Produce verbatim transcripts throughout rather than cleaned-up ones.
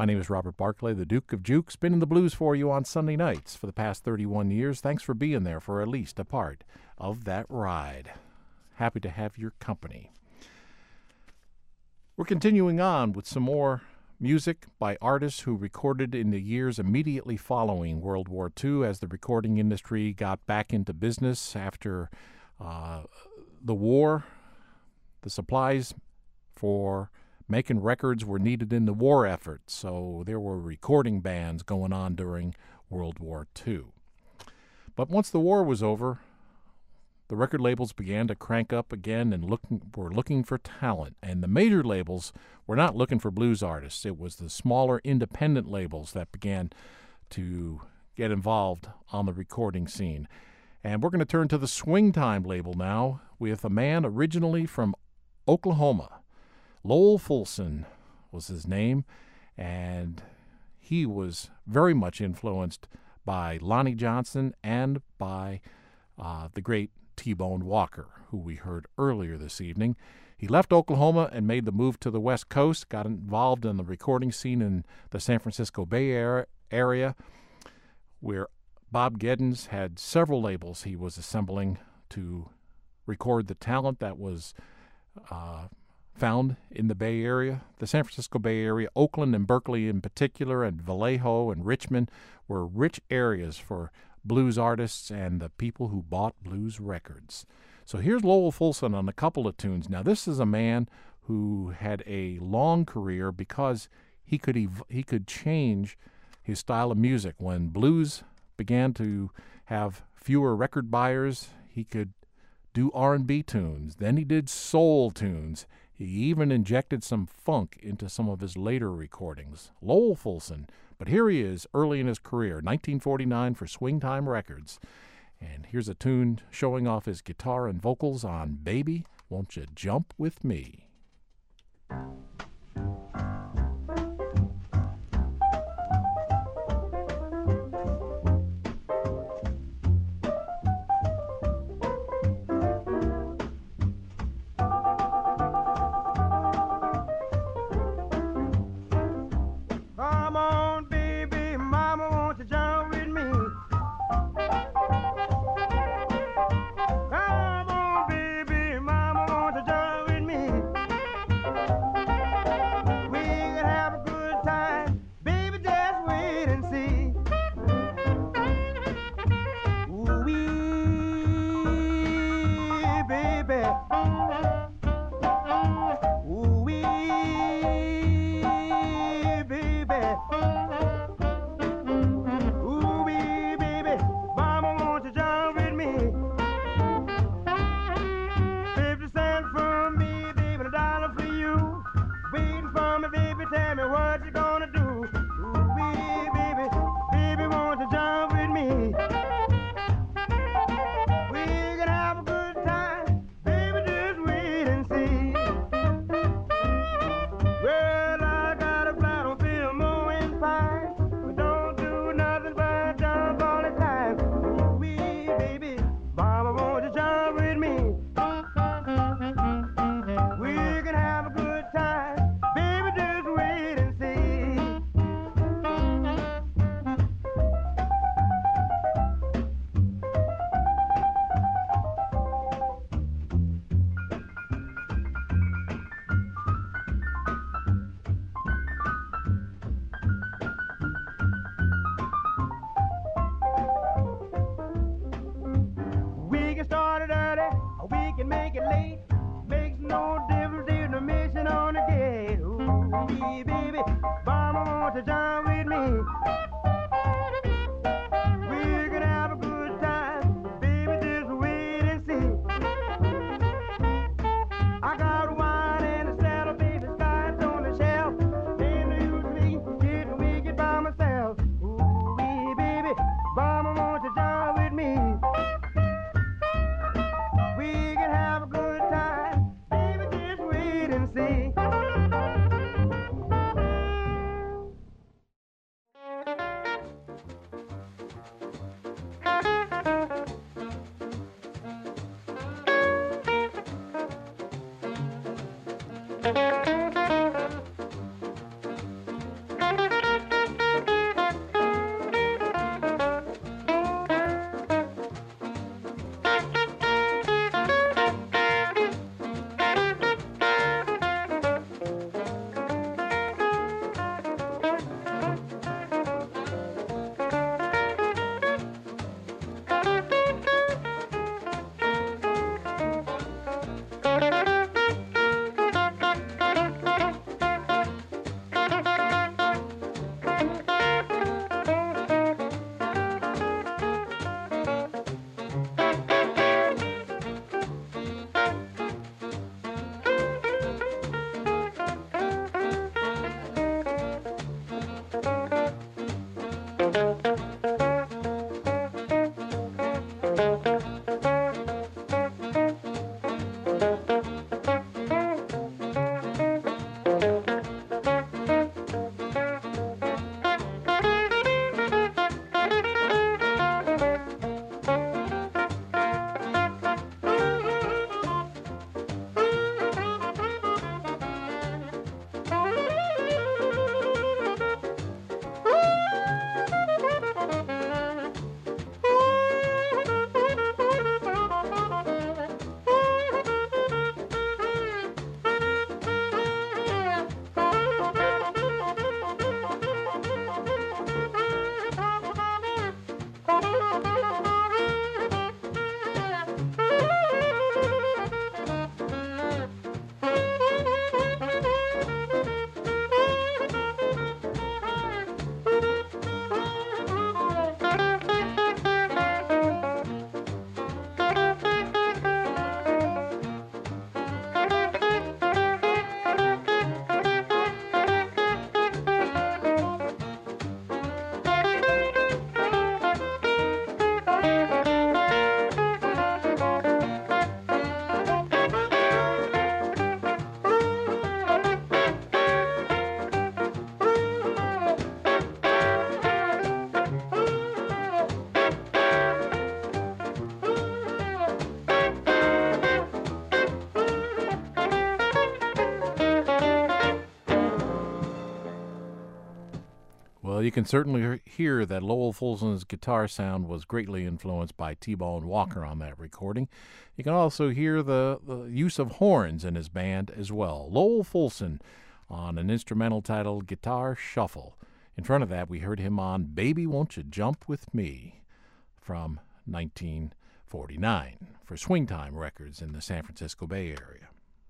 My name is Robert Barclay, the Duke of Juke, spinning the blues for you on Sunday nights for the past thirty-one years. Thanks for being there for at least a part of that ride. Happy to have your company. We're continuing on with some more music by artists who recorded in the years immediately following World War Two as the recording industry got back into business after uh, the war. The supplies for making records were needed in the war effort, so there were recording bans going on during World War Two. But once the war was over, the record labels began to crank up again and looking, were looking for talent. And the major labels were not looking for blues artists. It was the smaller independent labels that began to get involved on the recording scene. And we're going to turn to the Swing Time label now with a man originally from Oklahoma. Lowell Fulson was his name, and he was very much influenced by Lonnie Johnson and by uh, the great T-Bone Walker, who we heard earlier this evening. He left Oklahoma and made the move to the West Coast, got involved in the recording scene in the San Francisco Bay Area, where Bob Geddens had several labels he was assembling to record the talent that was uh, found in the Bay Area. The San Francisco Bay Area, Oakland and Berkeley in particular, and Vallejo and Richmond were rich areas for blues artists and the people who bought blues records. So here's Lowell Fulson on a couple of tunes. Now this is a man who had a long career because he could ev- he could change his style of music. When blues began to have fewer record buyers, he could do R and B tunes. Then he did soul tunes. He even injected some funk into some of his later recordings. Lowell Fulson. But here he is early in his career, nineteen forty-nine for Swing Time Records. And here's a tune showing off his guitar and vocals on Baby, Won't You Jump With Me? Well, you can certainly hear that Lowell Fulson's guitar sound was greatly influenced by T-Bone Walker on that recording. You can also hear the, the use of horns in his band as well. Lowell Fulson on an instrumental titled Guitar Shuffle. In front of that, we heard him on Baby Won't You Jump With Me from nineteen forty-nine for Swingtime Records in the San Francisco Bay Area.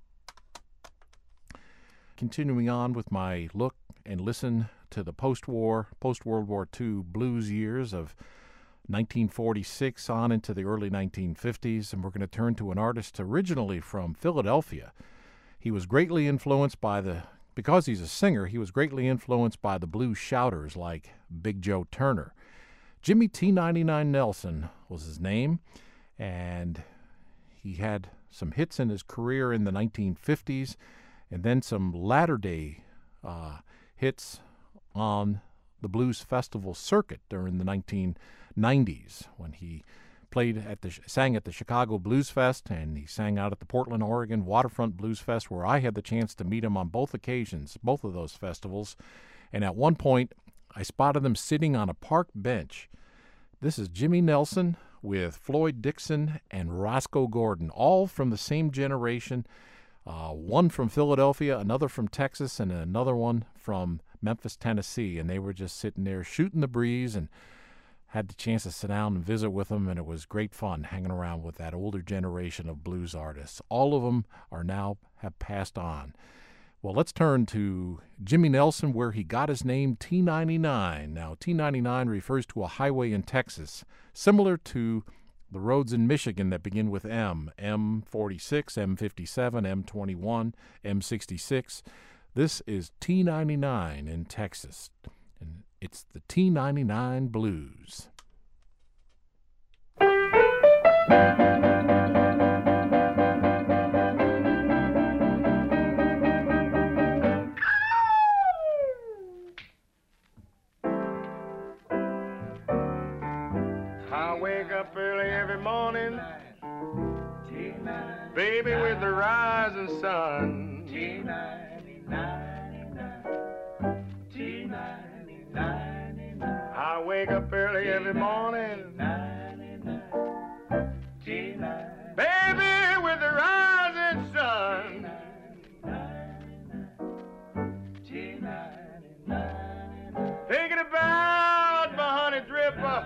Continuing on with my look and listen to the post-war, post-World War Two blues years of nineteen forty-six on into the early nineteen fifties, and we're going to turn to an artist originally from Philadelphia. He was greatly influenced by the, because he's a singer, he was greatly influenced by the blues shouters like Big Joe Turner. Jimmy T ninety-nine Nelson was his name, and he had some hits in his career in the nineteen fifties, and then some latter-day uh, hits on the blues festival circuit during the nineteen nineties when he played at the sang at the Chicago Blues Fest, and he sang out at the Portland, Oregon Waterfront Blues Fest, where I had the chance to meet him on both occasions, both of those festivals. And at one point, I spotted him sitting on a park bench. This is Jimmy Nelson with Floyd Dixon and Roscoe Gordon, all from the same generation. Uh, one from Philadelphia, another from Texas, and another one from Memphis, Tennessee. And they were just sitting there shooting the breeze, and had the chance to sit down and visit with them, and it was great fun hanging around with that older generation of blues artists. All of them are now have passed on. Well, let's turn to Jimmy Nelson, where he got his name T ninety-nine. Now, T ninety-nine refers to a highway in Texas, similar to the roads in Michigan that begin with M, M forty-six, M fifty-seven, M twenty-one, M sixty-six. This is T ninety-nine in Texas, and it's the T ninety-nine Blues. I wake up early every morning, baby, with the rising sun. T ninety-nine, T ninety-nine. I wake up early every morning, baby, with the rising sun. Thinking about my honey dripper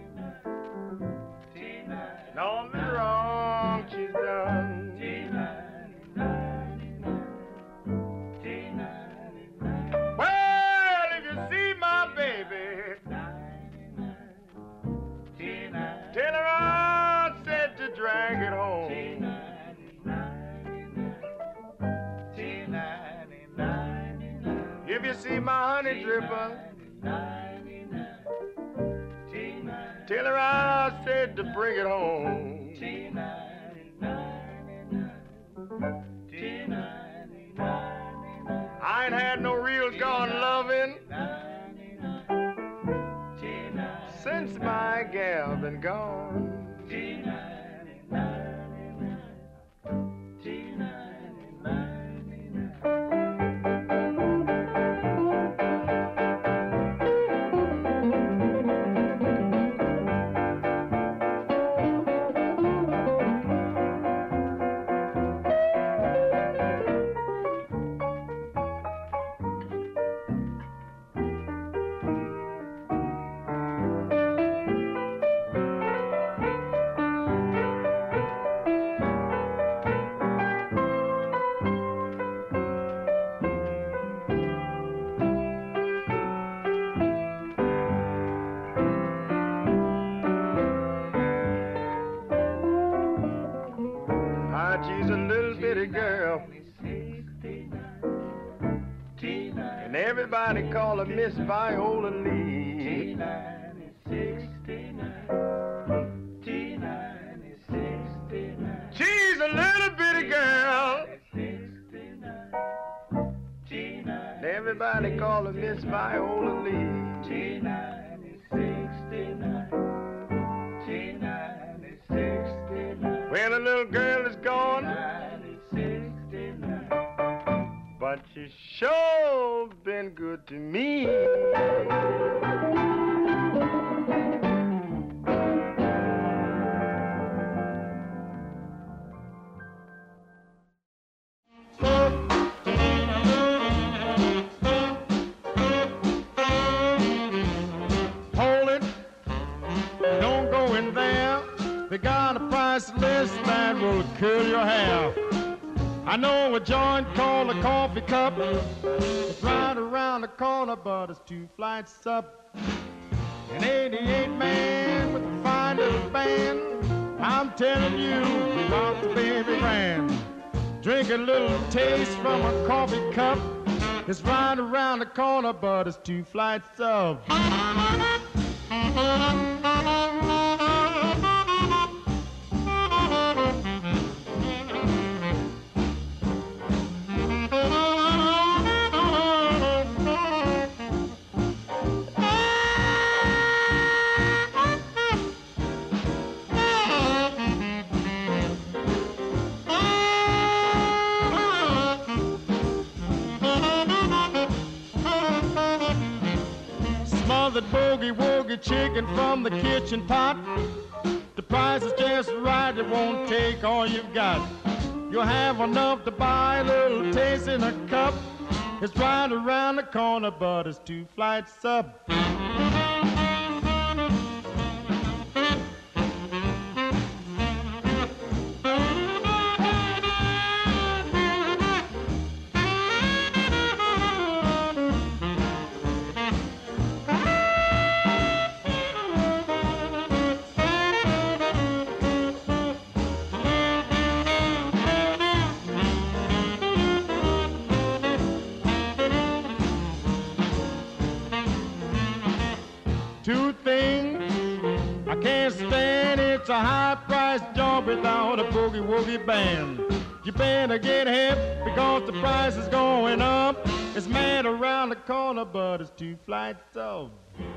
and all the wrong she's done. Well, if you see my baby, tell her I said to drag it home. If you see my honey dripper, tell her I said to bring it home. I ain't had no real gone loving since my gal been gone. She's a little bitty girl, and everybody call her Miss Viola Lee. She's a little bitty girl, and everybody call her Miss Viola Lee. Well, the little girl is gone, but she's sure been good to me. They got a price list that will curl your hair. I know a joint called a coffee cup. It's right around the corner, but it's two flights up. An eighty-eight man with a fine little band. I'm telling you, about the baby grand. Drink a little taste from a coffee cup. It's right around the corner, but it's two flights up. Smothered boogie-woogie chicken from the kitchen pot. The price is just right, it won't take all you've got. You'll have enough to buy a little taste in a cup. It's right around the corner, but it's two flights up. Two things I can't stand, it's a high-priced job without a boogie-woogie band. You better get hip because the price is going up. It's mad around the corner, but it's two flights up.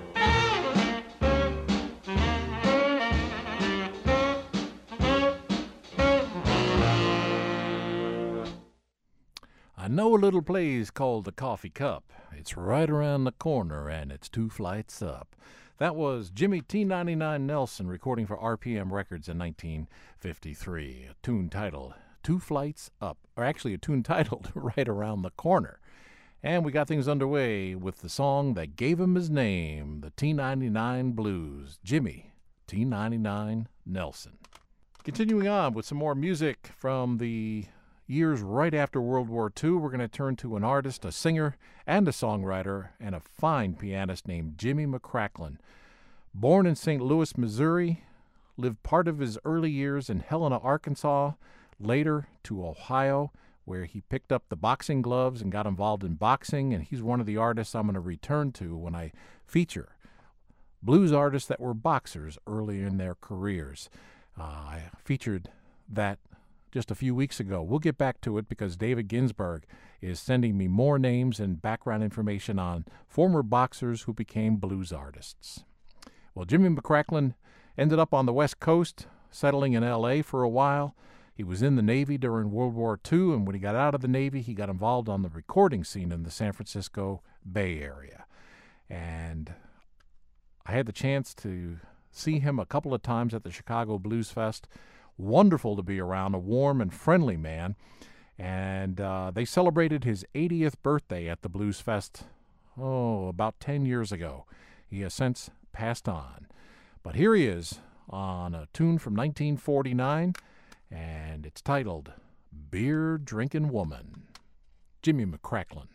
I know a little place called the Coffee Cup. It's right around the corner, and it's two flights up. That was Jimmy T ninety-nine Nelson recording for R P M Records in nineteen fifty-three. A tune titled Two Flights Up, or actually a tune titled Right Around the Corner. And we got things underway with the song that gave him his name, the T ninety-nine Blues, Jimmy T ninety-nine Nelson. Continuing on with some more music from the years right after World War Two, we're going to turn to an artist, a singer, and a songwriter, and a fine pianist named Jimmy McCracklin. Born in Saint Louis, Missouri, lived part of his early years in Helena, Arkansas, later to Ohio, where he picked up the boxing gloves and got involved in boxing, and he's one of the artists I'm going to return to when I feature blues artists that were boxers early in their careers. Uh, I featured that just a few weeks ago. We'll get back to it because David Ginsburg is sending me more names and background information on former boxers who became blues artists. Well, Jimmy McCracklin ended up on the West Coast, settling in L A for a while. He was in the Navy during World War Two, and when he got out of the Navy, he got involved on the recording scene in the San Francisco Bay Area. And I had the chance to see him a couple of times at the Chicago Blues Fest. Wonderful to be around, a warm and friendly man. And uh, they celebrated his eightieth birthday at the Blues Fest, oh, about ten years ago. He has since passed on. But here he is on a tune from nineteen forty-nine, and it's titled Beer Drinking Woman. Jimmy McCracklin.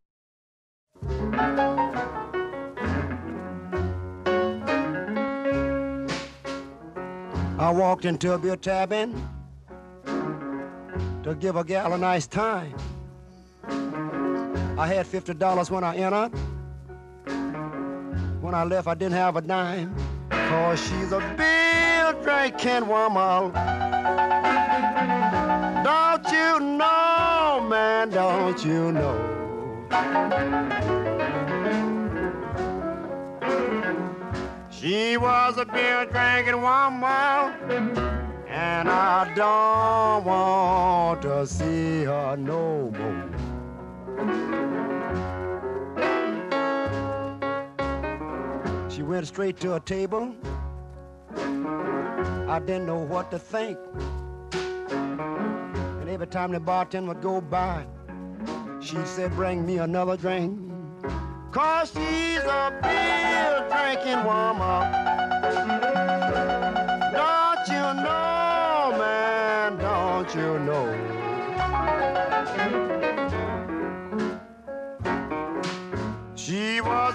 I walked into a beer tavern to give a gal a nice time. I had fifty dollars when I entered. When I left, I didn't have a dime, 'cause she's a beer drinking woman. Don't you know, man, don't you know? She was a beer drinking woman, and I don't want to see her no more. She went straight to a table. I didn't know what to think. And every time the bartender would go by, she said, bring me another drink. 'Cause she's a beer drinking woman. Don't you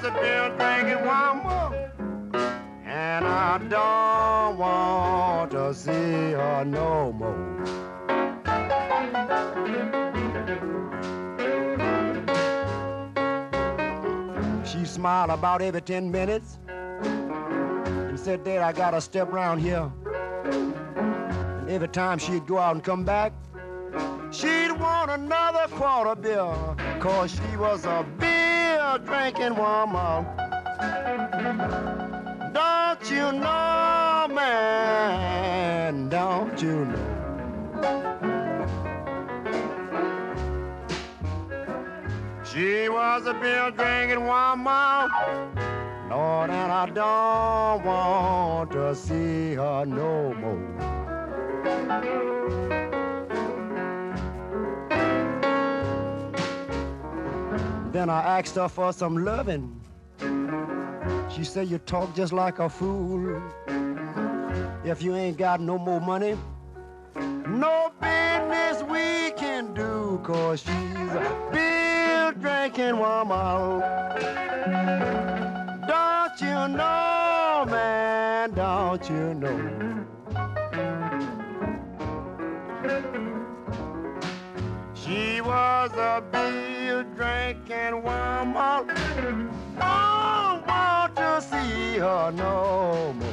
was a beer drinking woman, and I don't want to see her no more. She smiled about every ten minutes and said, Dad, I gotta step around here. And every time she'd go out and come back, she'd want another quarter beer, 'cause she was a beer drinking woman. Don't you know, man, don't you know? She was a beer drinking woman, Lord, and I don't want to see her no more. Then I asked her for some loving. She said, you talk just like a fool. If you ain't got no more money, no business we can do, 'cause she's a beer drinking woman. Don't you know, man, don't you know? She was a beer drinking woman. Don't want to see her no more.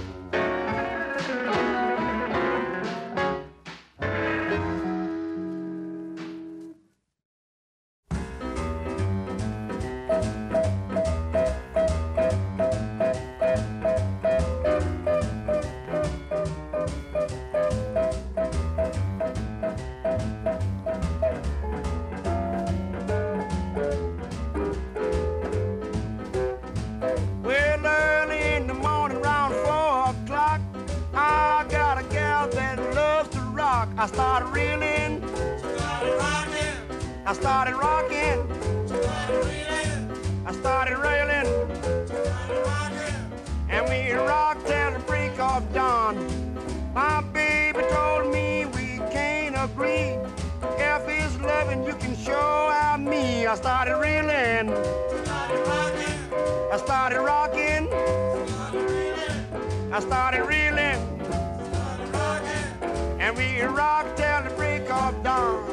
I started reeling, started rocking. I started rocking, started reeling. I started reeling, started rocking. And we rocked till the break of dawn. My baby told me we can't agree. If it's loving, you can show out me. I started reeling, started rocking. I started rocking, started reeling. I started reeling. And we rock till the break of dawn.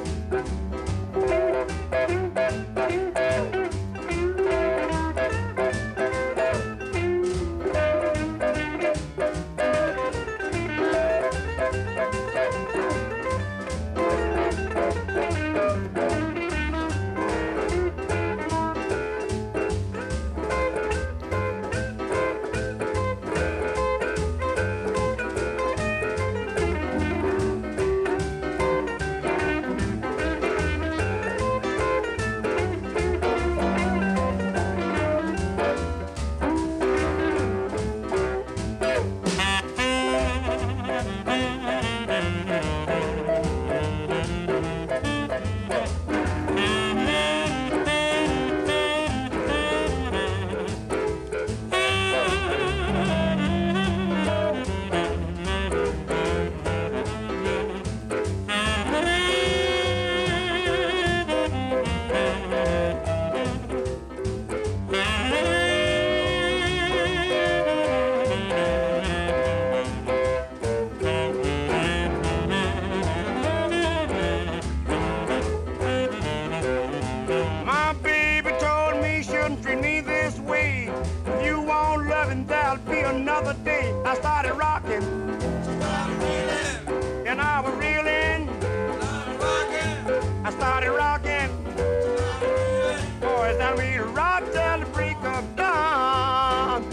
Another day I started rocking, started reeling. And I was reeling, started rocking. I started rocking, started reeling. Boys, now we rock till the break of dawn.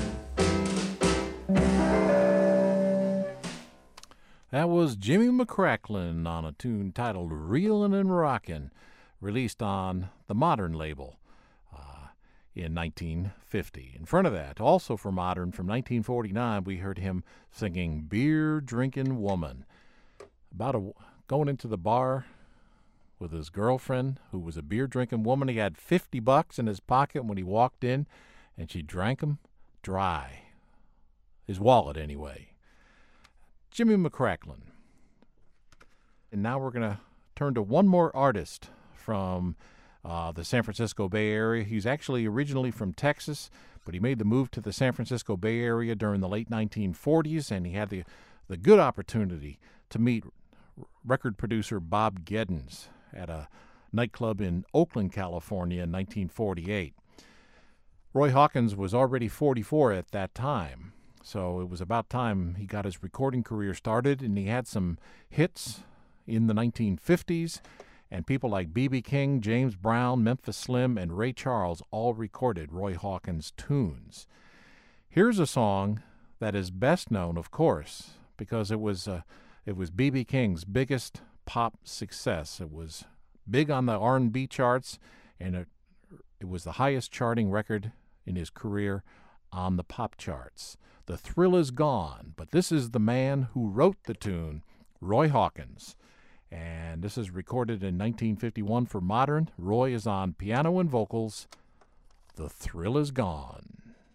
That was Jimmy McCracklin on a tune titled Reelin' and Rockin', released on the Modern label in nineteen fifty. In front of that, also for Modern, from nineteen forty-nine, we heard him singing Beer Drinkin' Woman. About a, going into the bar with his girlfriend, who was a beer drinking woman. He had fifty bucks in his pocket when he walked in, and she drank him dry. His wallet, anyway. Jimmy McCracklin. And now we're going to turn to one more artist from uh, the San Francisco Bay Area. He's actually originally from Texas, but he made the move to the San Francisco Bay Area during the late nineteen forties, and he had the, the good opportunity to meet record producer Bob Geddens at a nightclub in Oakland, California in nineteen forty-eight. Roy Hawkins was already forty-four at that time, so it was about time he got his recording career started, and he had some hits in the nineteen fifties, and people like B B King, James Brown, Memphis Slim, and Ray Charles all recorded Roy Hawkins tunes. Here's a song that is best known, of course, because it was uh, it was B B King's biggest pop success. It was big on the R and B charts, and it, it was the highest charting record in his career on the pop charts. The Thrill Is Gone, but this is the man who wrote the tune, Roy Hawkins. And this is recorded in nineteen fifty-one for Modern. Roy is on piano and vocals. The Thrill Is Gone.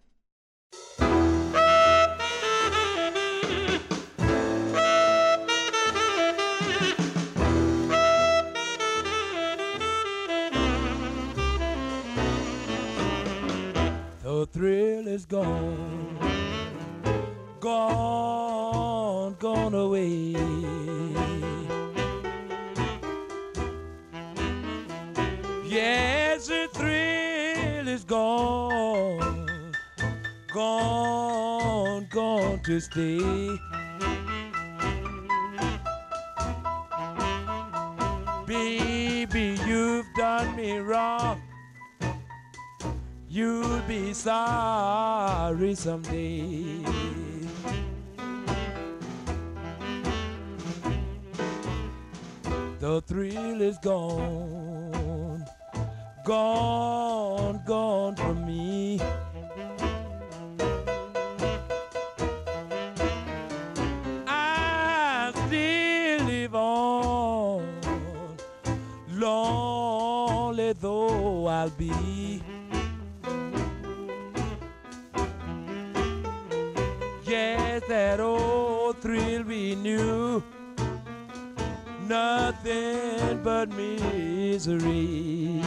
The thrill is gone, gone, gone away. Yes, the thrill is gone, gone, gone to stay. Baby, you've done me wrong. You'll be sorry someday. The thrill is gone, gone, gone from me. I still live on, lonely though I'll be. Yes, that old thrill we knew, nothing but misery.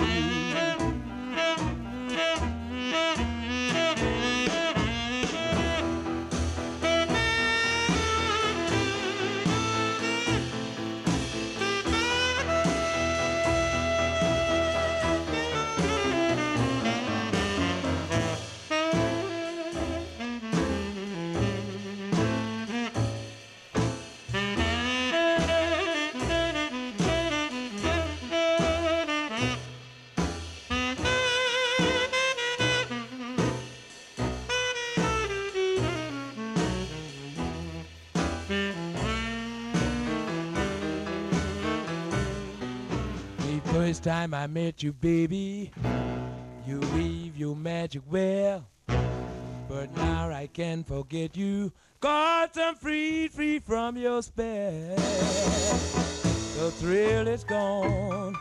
First time I met you, baby, you weave your magic well, but now I can't forget you, 'cause I'm free, free from your spell. The thrill is gone,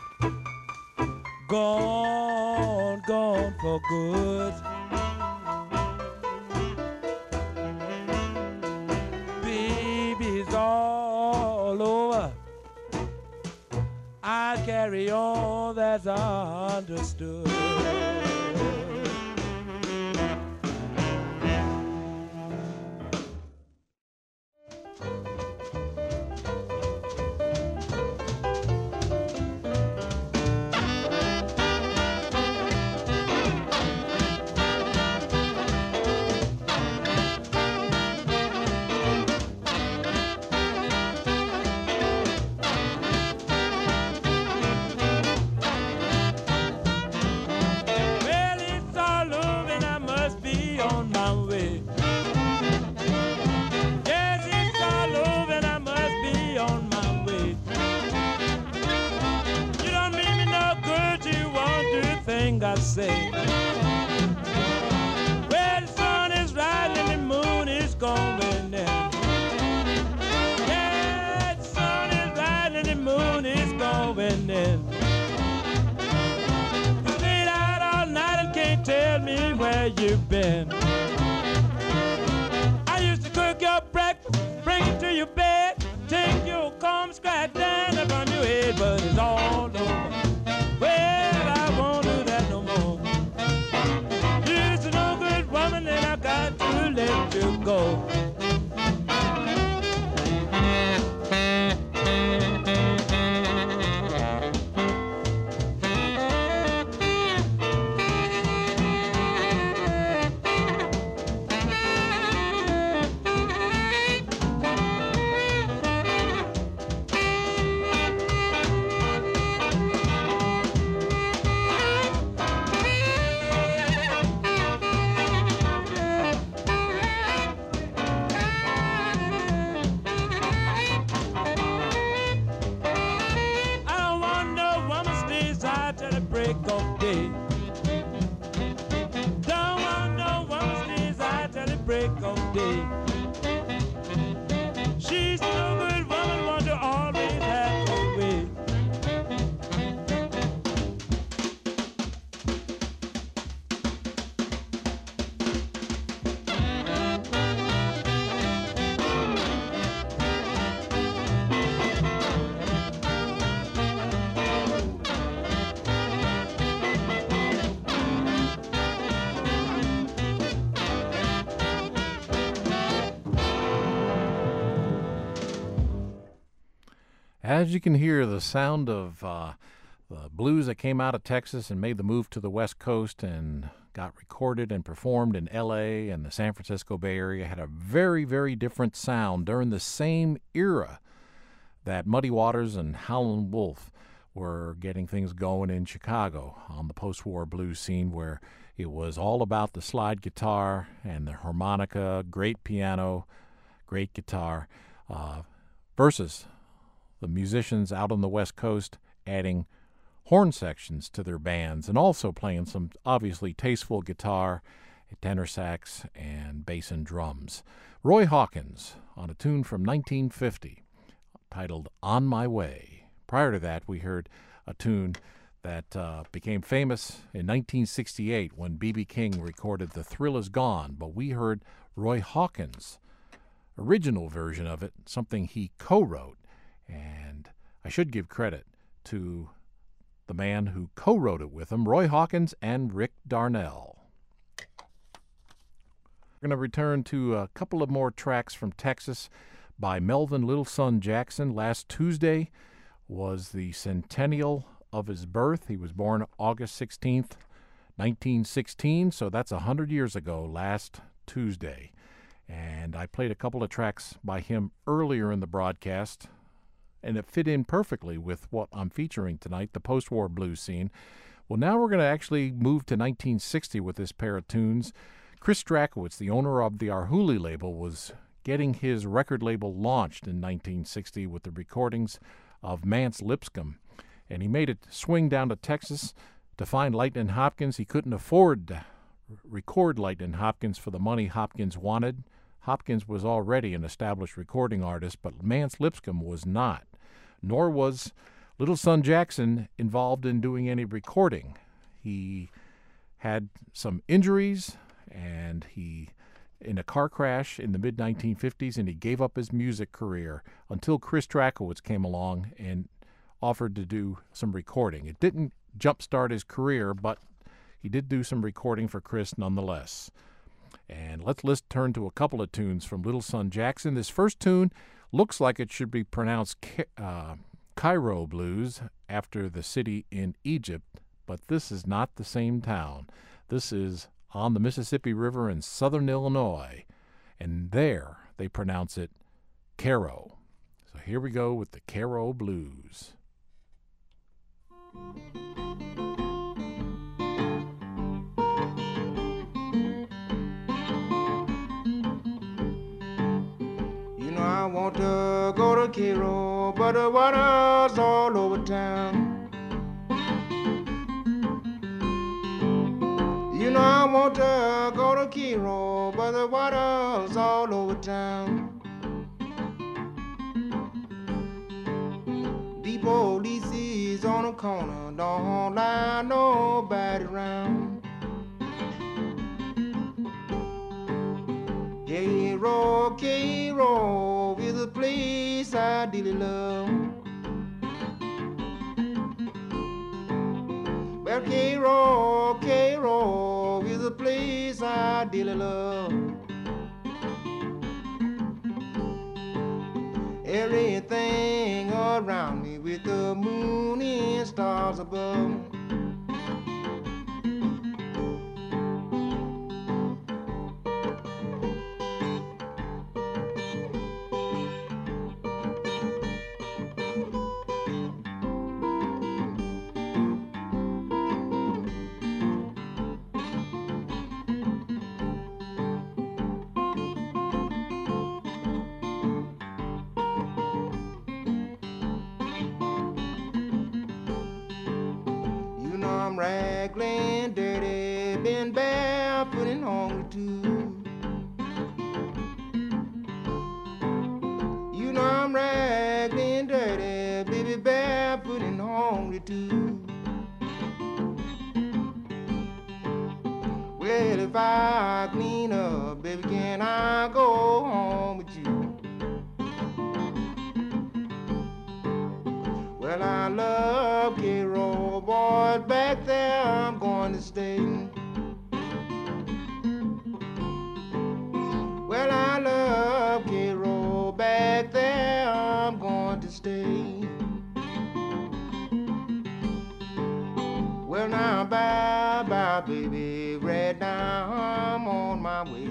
gone, gone for good. Baby's all over, I carry on, that's understood. I say, well, the sun is rising and the moon is going in. Yeah, the sun is rising and the moon is going in. You stayed out all night and can't tell me where you've been. I used to cook your breakfast, bring it to your bed, take your comb, scratch down from your head, but it's all over. Well, I go. As you can hear, the sound of uh, the blues that came out of Texas and made the move to the West Coast and got recorded and performed in L A and the San Francisco Bay Area had a very, very different sound during the same era that Muddy Waters and Howlin' Wolf were getting things going in Chicago on the post-war blues scene, where it was all about the slide guitar and the harmonica, great piano, great guitar, uh, versus the musicians out on the West Coast adding horn sections to their bands and also playing some obviously tasteful guitar, tenor sax, and bass and drums. Roy Hawkins on a tune from nineteen fifty titled On My Way. Prior to that, we heard a tune that uh, became famous in nineteen sixty-eight when B B King recorded The Thrill Is Gone, but we heard Roy Hawkins' original version of it, something he co-wrote. And I should give credit to the man who co-wrote it with him, Roy Hawkins and Rick Darnell. We're going to return to a couple of more tracks from Texas by Melvin Little Son Jackson. Last Tuesday was the centennial of his birth. He was born August sixteenth, nineteen sixteen, so that's one hundred years ago last Tuesday. And I played a couple of tracks by him earlier in the broadcast, and it fit in perfectly with what I'm featuring tonight, the post-war blues scene. Well, now we're going to actually move to nineteen sixty with this pair of tunes. Chris Strakowitz, the owner of the Arhoolie label, was getting his record label launched in nineteen sixty with the recordings of Mance Lipscomb, and he made it swing down to Texas to find Lightnin' Hopkins. He couldn't afford to record Lightnin' Hopkins for the money Hopkins wanted. Hopkins was already an established recording artist, but Mance Lipscomb was not. Nor was Little Son Jackson involved in doing any recording. He had some injuries, and he in a car crash in the mid nineteen fifties, and he gave up his music career until Chris Strakowitz came along and offered to do some recording. It didn't jumpstart his career, but he did do some recording for Chris nonetheless. And let's, let's turn to a couple of tunes from Little Son Jackson. This first tune looks like it should be pronounced uh, Cairo Blues, after the city in Egypt, but this is not the same town. This is on the Mississippi River in southern Illinois, and there they pronounce it Cairo. So here we go with the Cairo Blues. I want to go to Cairo, but the water's all over town. You know I want to go to Cairo, but the water's all over town. The police is on the corner, don't let nobody around. Cairo, Cairo is a place I dearly love. Well, Cairo, Cairo is a place I dearly love. everything around me with the moon and stars above. I'm raglan, dirty, been barefoot and hungry too. You know I'm raglan, dirty, baby, barefoot and hungry too. Well, if I clean up, baby, can I go home with you? Well, I love K-Roll, boys, back there I'm going to stay. Well, I love K-Roll, back there I'm going to stay. Well, now, bye-bye, baby, right now I'm on my way.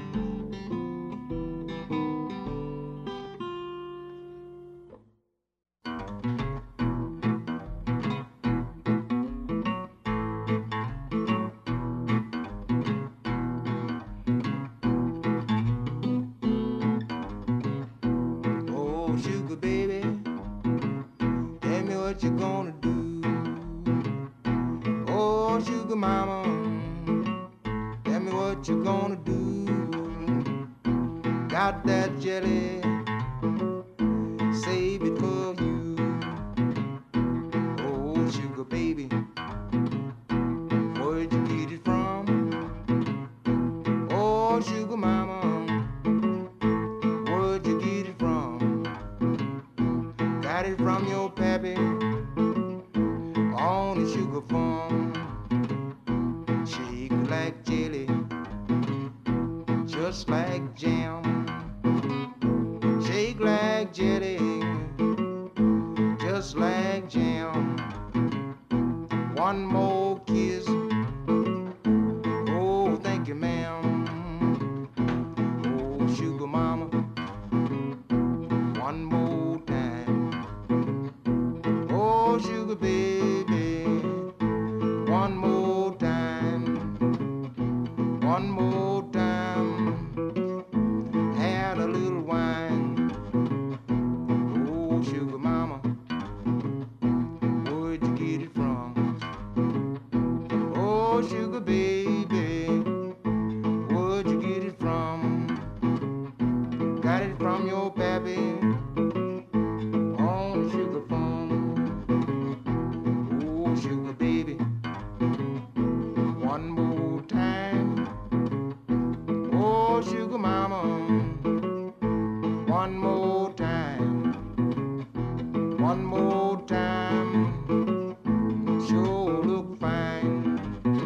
Sugar baby, tell me what you gonna do. Oh, sugar mama, tell me what you gonna do. Got that jelly, save it for you. Oh, sugar baby, where'd you get it from? Oh, sugar mama, where'd you get it from? Got it from your pappy on the sugar farm. Shake like jelly, just like jam. Shake like jelly, just like jam. One more kiss, oh thank you ma'am. Oh sugar mama, one more time. Oh, sugar baby, one more time, one more time. Had a little wine. Oh, sugar mama, where'd you get it from? Oh, sugar baby, where'd you get it from? Got it from your pappy on the sugar farm. Oh, sugar baby, one more time. Oh, sugar mama, one more time. One more time, sure look fine.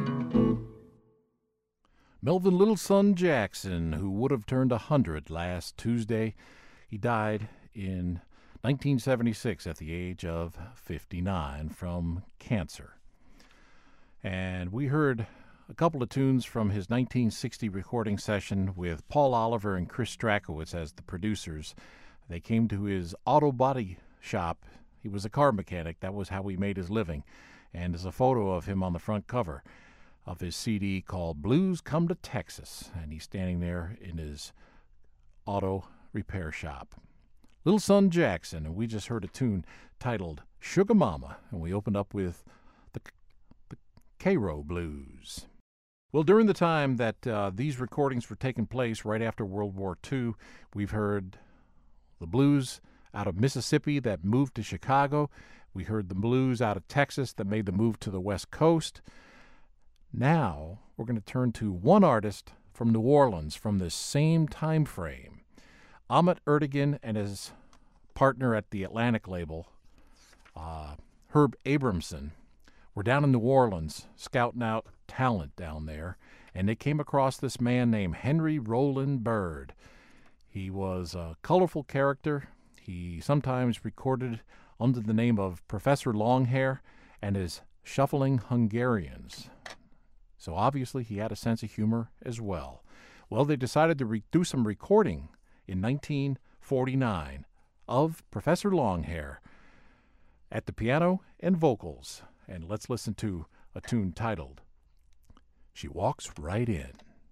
Melvin Little Son Jackson, who would have turned one hundred last Tuesday, he died in nineteen seventy-six at the age of fifty-nine from cancer. And we heard a couple of tunes from his nineteen sixty recording session with Paul Oliver and Chris Strakowitz as the producers. They came to his auto body shop. He was a car mechanic. That was how he made his living. And there's a photo of him on the front cover of his C D called Blues Come to Texas. And he's standing there in his auto repair shop. Little Son Jackson, and we just heard a tune titled Sugar Mama, and we opened up with the, the Cairo Blues. Well, during the time that uh, these recordings were taking place right after World War Two, we've heard the blues out of Mississippi that moved to Chicago. We heard the blues out of Texas that made the move to the West Coast. Now we're going to turn to one artist from New Orleans from this same time frame. Ahmet Ertegun and his partner at the Atlantic label, uh, Herb Abramson, were down in New Orleans scouting out talent down there, and they came across this man named Henry Roland Byrd. He was a colorful character. He sometimes recorded under the name of Professor Longhair and his Shuffling Hungarians. So obviously he had a sense of humor as well. Well, they decided to re- do some recording in nineteen forty-nine of Professor Longhair at the piano and vocals. And let's listen to a tune titled She Walks Right In.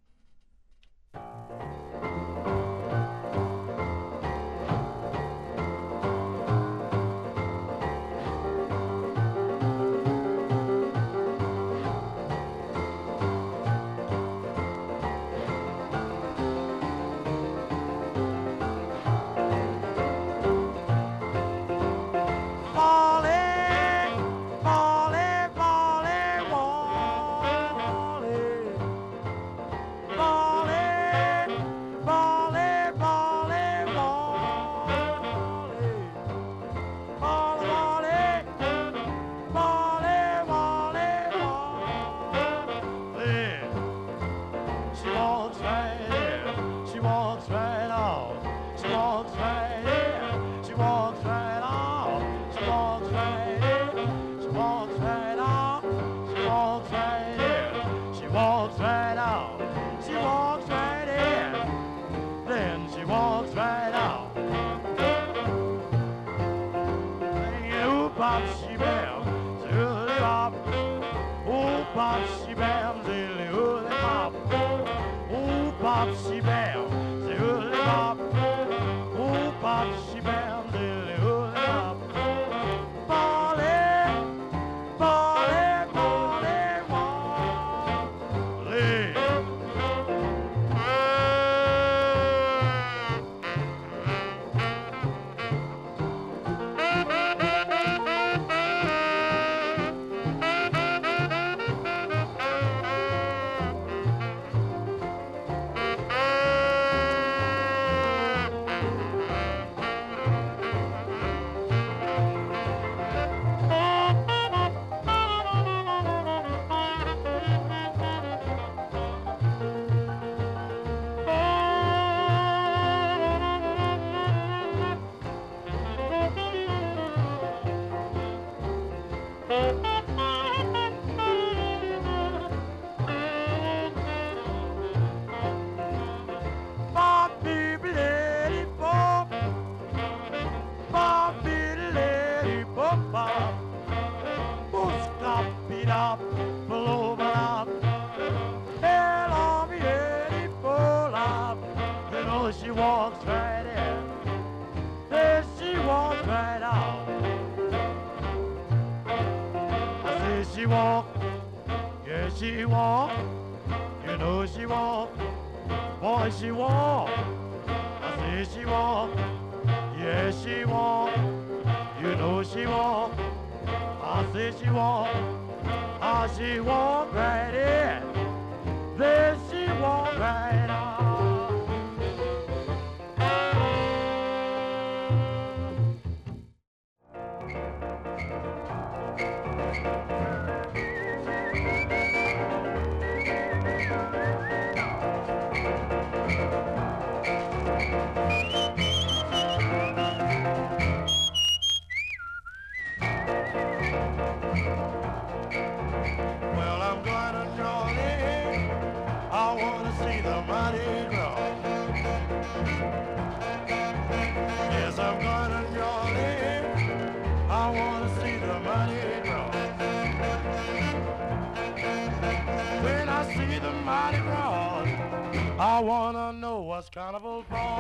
I wanna know what's carnival for.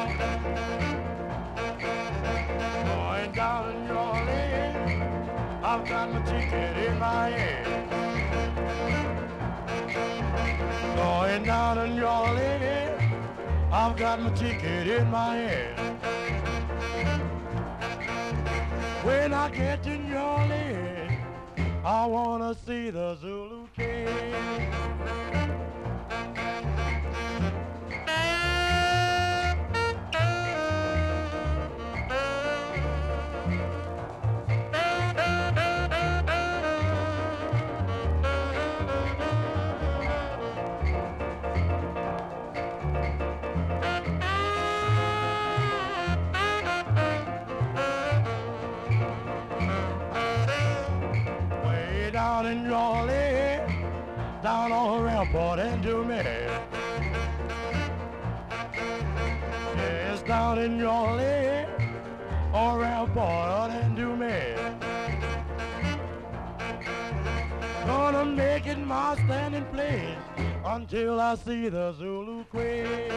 Going down in New Orleans, I've got my ticket in my hand. Going down in New Orleans, I've got my ticket in my hand. When I get to New Orleans, I wanna see the Zulu King. in New Orleans, down on Rampart and Dumas. Yes, down in New Orleans, on Rampart and Dumas. Gonna make it my standing place until I see the Zulu Queen.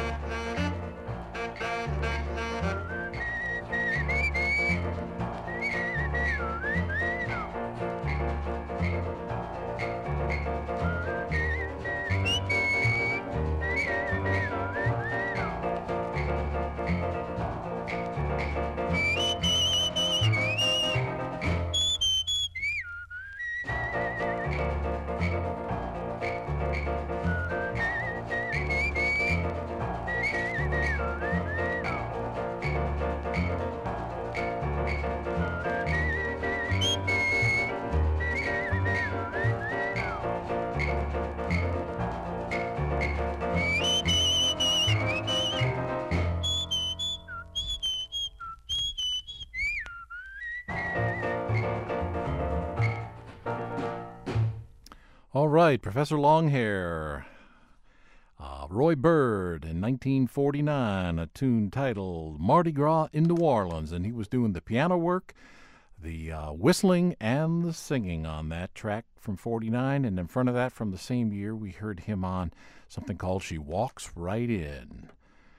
All right, Professor Longhair. Uh, Roy Bird in nineteen forty-nine, a tune titled Mardi Gras in New Orleans, and he was doing the piano work, the uh, whistling, and the singing on that track from forty-nine. And in front of that, from the same year, we heard him on something called She Walks Right In.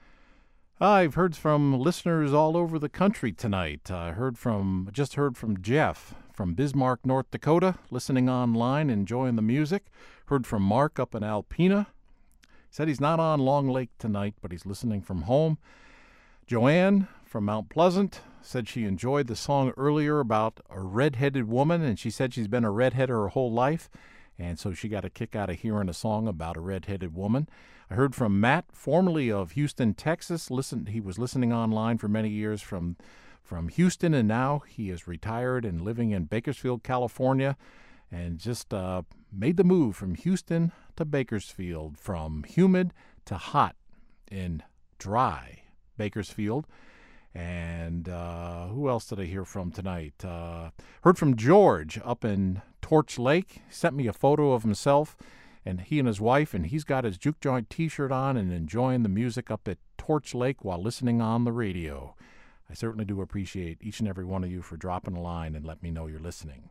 I've heard from listeners all over the country tonight. I heard from, just heard from Jeff from Bismarck, North Dakota, listening online, enjoying the music. Heard from Mark up in Alpena. Said he's not on Long Lake tonight, but he's listening from home. Joanne from Mount Pleasant said she enjoyed the song earlier about a red-headed woman, and she said she's been a redhead her whole life, and so she got a kick out of hearing a song about a red-headed woman. I heard from Matt, formerly of Houston, Texas. Listen, he was listening online for many years from from Houston, and now he is retired and living in Bakersfield, California, and just uh, made the move from Houston to Bakersfield, from humid to hot in dry Bakersfield. And uh, who else did I hear from tonight? Uh, heard from George up in Torch Lake. He sent me a photo of himself and he and his wife, and he's got his Juke Joint t-shirt on and enjoying the music up at Torch Lake while listening on the radio. I certainly do appreciate each and every one of you for dropping a line and let me know you're listening.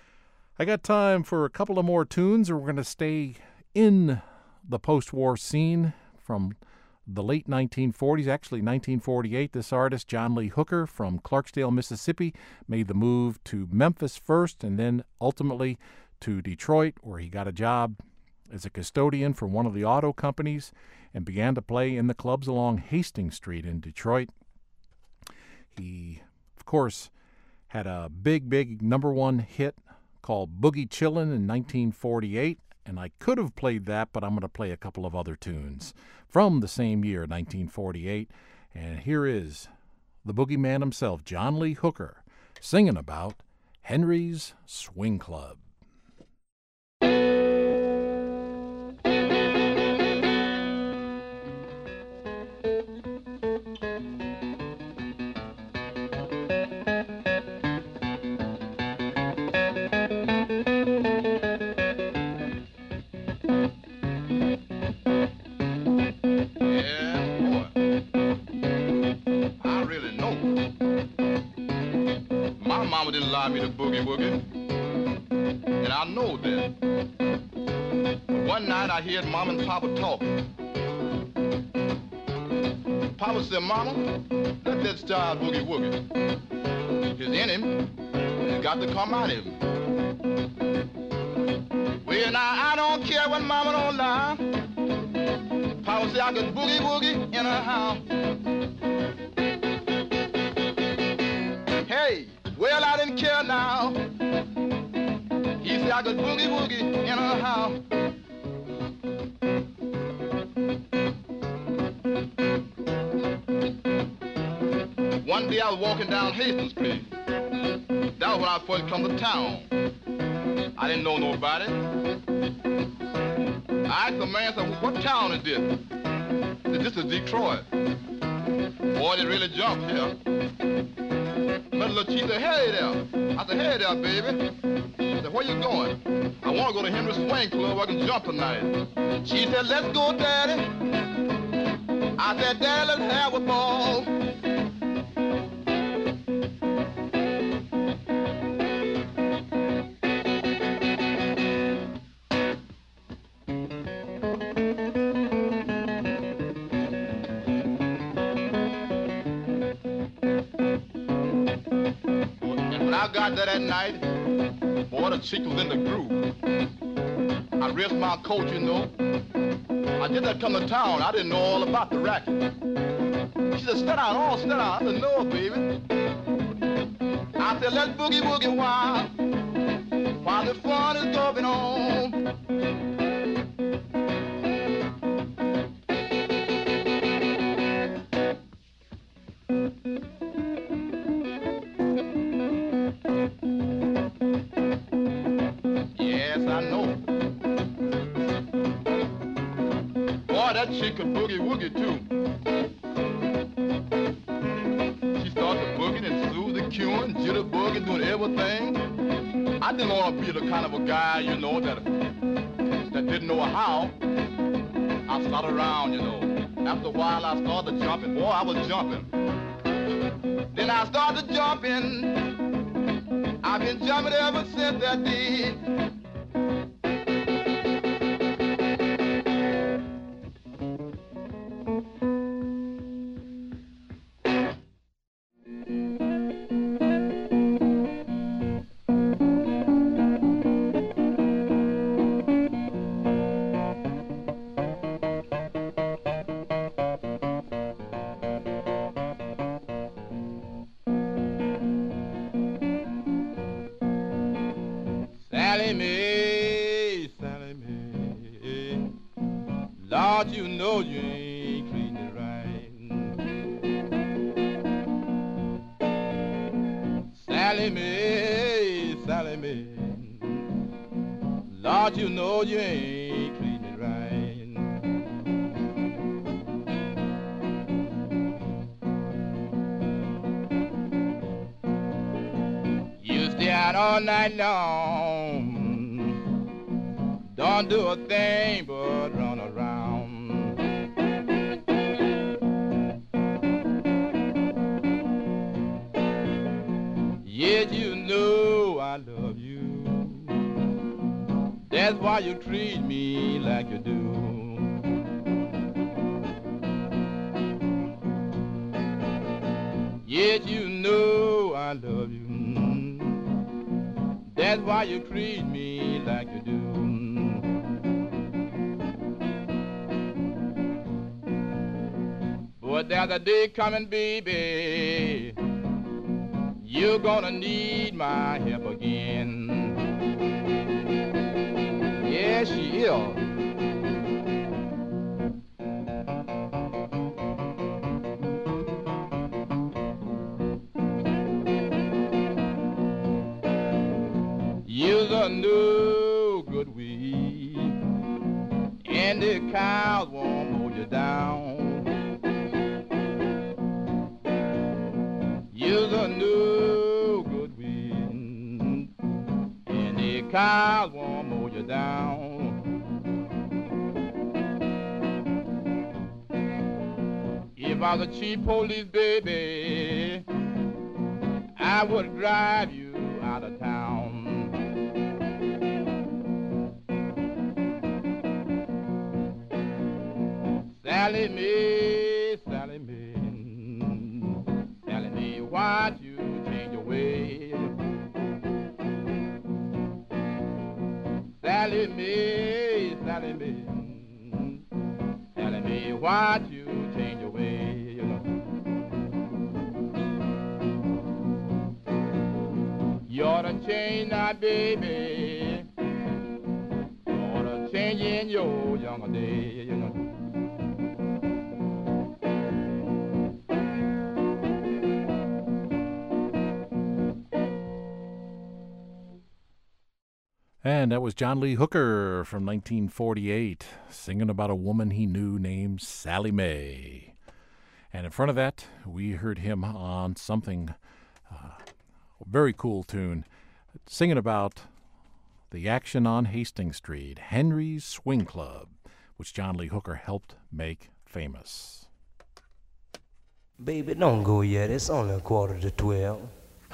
I got time for a couple of more tunes, or we're going to stay in the post-war scene from the late nineteen forties, actually nineteen forty-eight. This artist, John Lee Hooker from Clarksdale, Mississippi, made the move to Memphis first and then ultimately to Detroit, where he got a job as a custodian for one of the auto companies and began to play in the clubs along Hastings Street in Detroit. He, of course, had a big, big number one hit called Boogie Chillin' in nineteen forty-eight, and I could have played that, but I'm going to play a couple of other tunes from the same year, nineteen forty-eight. And here is the boogeyman himself, John Lee Hooker, singing about Henry's Swing Club. Didn't allow me to boogie woogie, and I know that. But one night I heard Mom and Papa talking. Papa said, Mama, let that style boogie woogie. It's in him, it's got to come out of him. Well, now I don't care what Mama don't lie. Papa said I could boogie woogie in her house. Hey! Well, I didn't care now. He said I could boogie woogie in her house. One day I was walking down Hastings Street. That was when I first come to town. I didn't know nobody. I asked the man, said, what town is this? He said, this is Detroit. Boy, they really jumped here. But little chief said, hey there. I said, hey there, baby. He said, where you going? I want to go to Henry Swing Club. I can jump tonight. She said, let's go, Daddy. I said, Daddy, let's have a ball. I got there that night, boy, the chick was in the groove. I risked my coat, you know. I did that come to town. I didn't know all about the racket. She said, sit down, oh, sit down. I said, no, baby. I said, let's boogie woogie while, while the fun is going on. That chick could boogie woogie too. She started booging and Susie cueing, jitter booging, doing everything. I didn't want to be the kind of a guy, you know, that that didn't know how. I started around, you know. After a while, I started jumping. Boy, I was jumping. Then I started jumping. I've been jumping ever since that day. Sally Mae, Sally Mae, Lord, you know you ain't treating it right. Sally Mae, Sally Mae, Lord, you know you ain't treating it right. You stay out all night long, don't do a thing but run around. Yet you know I love you. That's why you treat me like you do. Yet you know I love you. That's why you treat me like you do. But there's a day coming, baby, you're gonna need my help again. Yes, she is. You're a no good weed, and the cows won't mow you down. You're a no good weed, and the cows won't mow you down. If I was a cheap police baby, I would drive you out of town. Sally Mae, Sally Mae, Sally Mae, why'd you change your way? Sally Mae, Sally Mae, Sally Mae, why'd you change your way? You ought to change now, baby. You ought to change in your younger days, you know. And that was John Lee Hooker from nineteen forty-eight, singing about a woman he knew named Sally Mae. And in front of that, we heard him on something, uh, a very cool tune, singing about the action on Hastings Street, Henry's Swing Club, which John Lee Hooker helped make famous. Baby, don't go yet. It's only a quarter to twelve.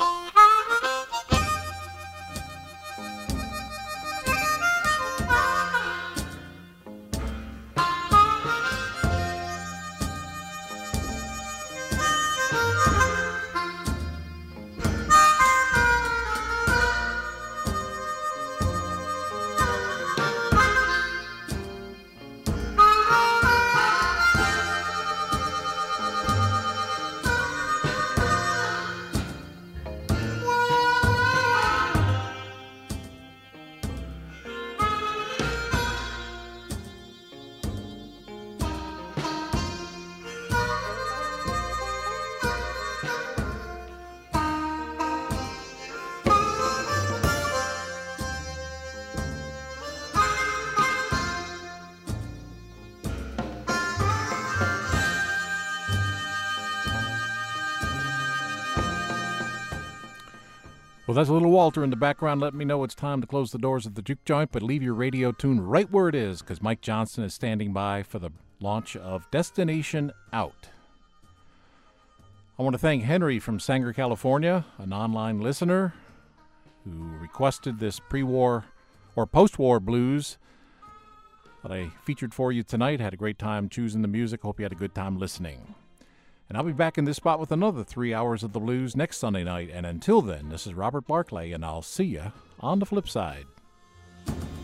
Well, that's a little Walter in the background. Let me know it's time to close the doors of the juke joint, but leave your radio tune right where it is, because Mike Johnston is standing by for the launch of Destination Out. I want to thank Henry from Sanger, California, an online listener who requested this pre-war or post-war blues that I featured for you tonight. Had a great time choosing the music. Hope you had a good time listening. And I'll be back in this spot with another three hours of the blues next Sunday night. And until then, this is Robert Barclay, and I'll see you on the flip side.